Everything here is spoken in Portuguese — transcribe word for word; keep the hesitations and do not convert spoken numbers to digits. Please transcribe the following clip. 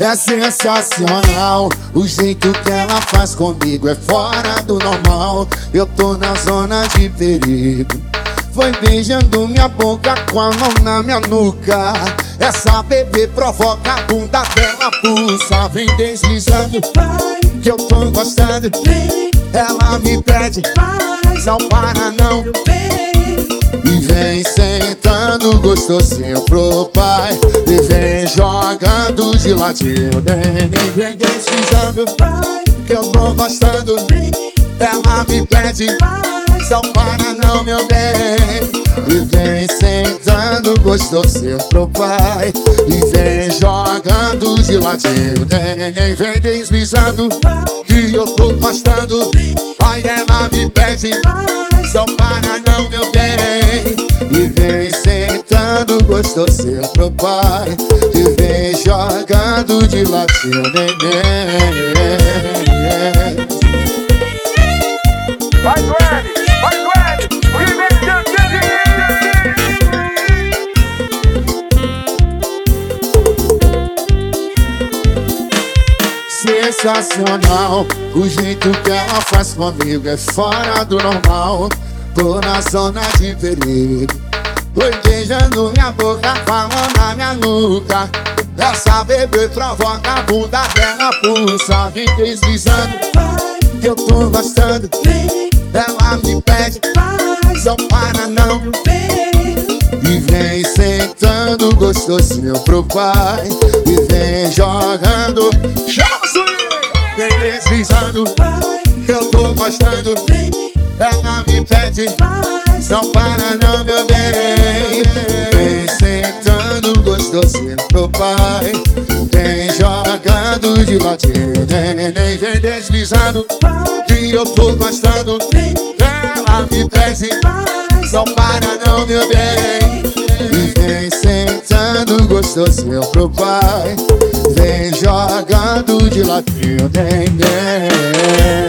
É sensacional, o jeito que ela faz comigo é fora do normal. Eu tô na zona de perigo. Foi beijando minha boca com a mão na minha nuca. Essa bebê provoca a bunda dela pulsa. Vem deslizando, que eu tô gostando. Ela me pede, não para não. E vem sentando gostosinho pro pai. E vem jogando de ladinho. Vem, vem deslizando, que eu tô gostando. Ela me pede, não para não, meu bem. E vem sentando gostosinho pro pai. E vem jogando de ladinho. Vem, vem deslizando, que eu tô gostando. Ai, ela me pede, não para não, meu bem. E vem sentando gostosinho pro pai. E vem jogando de ladinho, neném. Vai, Duane, vai, Duane, sensacional, o jeito que ela faz comigo é fora do normal. Tô na zona de perigo. Foi beijando minha boca, falando na minha nuca. Essa bebê provoca a bunda dela pulsa. Vem deslizando, que eu tô gostando. Ela me pede, não para não. E vem sentando gostosinho pro pai. E vem jogando, chama o swing. Vem deslizando, que eu tô gostando. Ela me pede, não para não, meu bem. Vem sentando gostosinho pro pai. Vem jogando de ladinho, neném. Vem deslizando, que eu tô gostando. Ela me pede, não para não, meu bem. E vem sentando gostosinho pro pai. Vem jogando de ladinho, neném.